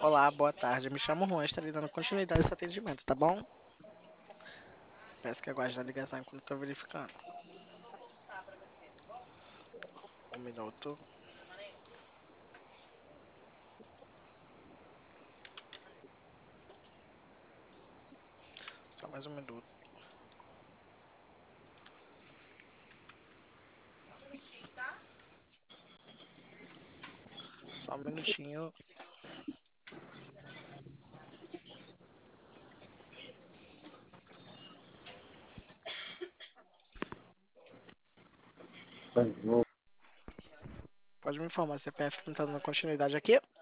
Olá, boa tarde. Me chamo Juan, estarei dando continuidade a esse atendimento, tá bom? Peço que aguarde na ligação enquanto estou verificando. Um minuto. Só mais um minuto. Só um minutinho. Pode me informar, CPF tentando dar continuidade aqui?